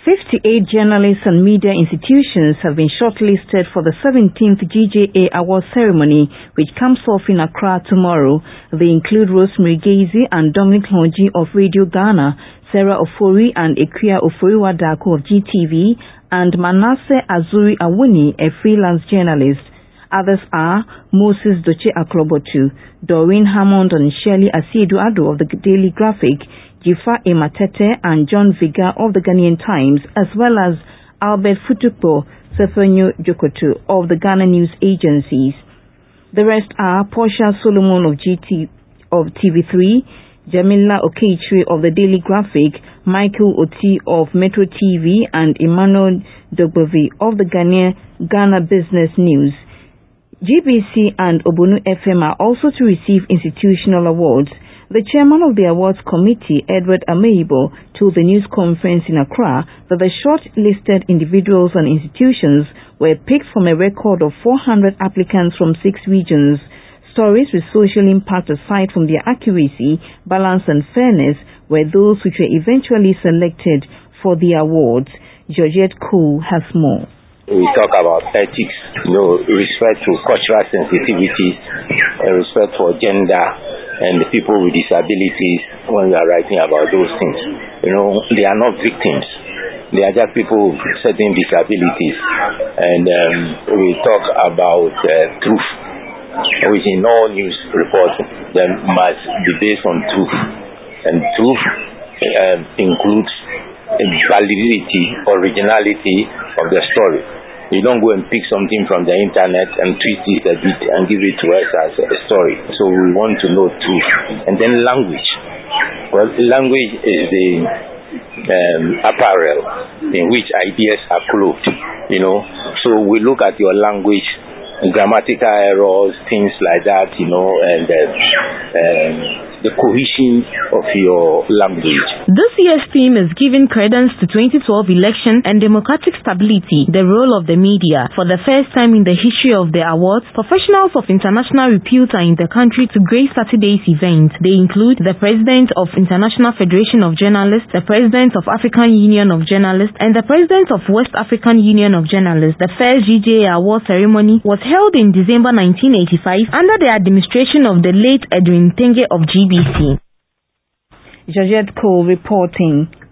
58 journalists and media institutions have been shortlisted for the 17th GJA Award ceremony, which comes off in Accra tomorrow. They include Rosemary Gazy and Dominic Longi of Radio Ghana, Sarah Ofori and Ekuya Ofori-Wadako of GTV, and Manasseh Azuri Awuni, a freelance journalist. Others are Moses Doche Aklobotu, Doreen Hammond and Shirley Asiedu Ado of the Daily Graphic, Jifa Ematete and John Viga of the Ghanaian Times, as well as Albert Futukpo Sefenyo Jokoto of the Ghana News Agencies. The rest are Portia Solomon of TV3, Jamila Okeichwe of the Daily Graphic, Michael Oti of Metro TV, and Emmanuel Dogbovi of the Ghana Business News. GBC and Obonu FM are also to receive institutional awards. The chairman of the awards committee, Edward Ameibo, told the news conference in Accra that the short-listed individuals and institutions were picked from a record of 400 applicants from 6 regions. Stories with social impact aside from their accuracy, balance and fairness were those which were eventually selected for the awards. Georgette Cole has more. We talk about ethics, respect to cultural sensitivities, and respect for gender and the people with disabilities when we are writing about those things. They are not victims. They are just people with certain disabilities. And we talk about truth, which in all news reporting must be based on truth. And truth includes validity, originality of the story. You don't go and pick something from the internet and twist it a bit and give it to us as a story. So we want to know truth. And then language. Well, language is the apparel in which ideas are clothed, So we look at your language, grammatical errors, things like that, and the cohesion of your language. This year's theme is giving credence to 2012 election and democratic stability, the role of the media. For the first time in the history of the awards, professionals of international repute are in the country to grace Saturday's event. They include the President of International Federation of Journalists, the President of African Union of Journalists, and the President of West African Union of Journalists. The first GJA award ceremony was held in December 1985 under the administration of the late Edwin Tenge of GBC. Georgette Cole reporting.